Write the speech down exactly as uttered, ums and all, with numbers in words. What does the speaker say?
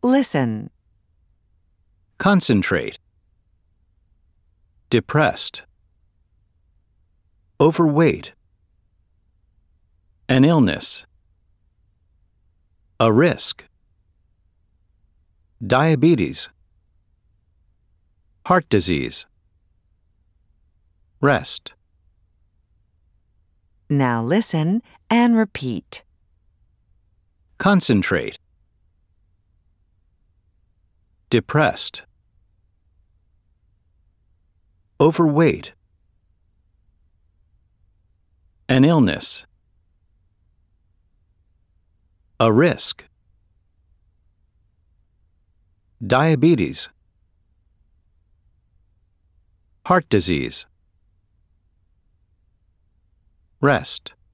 Listen. Concentrate. Depressed. Overweight. An illness. A risk. Diabetes. Heart disease. Rest. Now listen and repeat. Concentrate. Depressed. Overweight. An illness. A risk. Diabetes. Heart disease. Rest.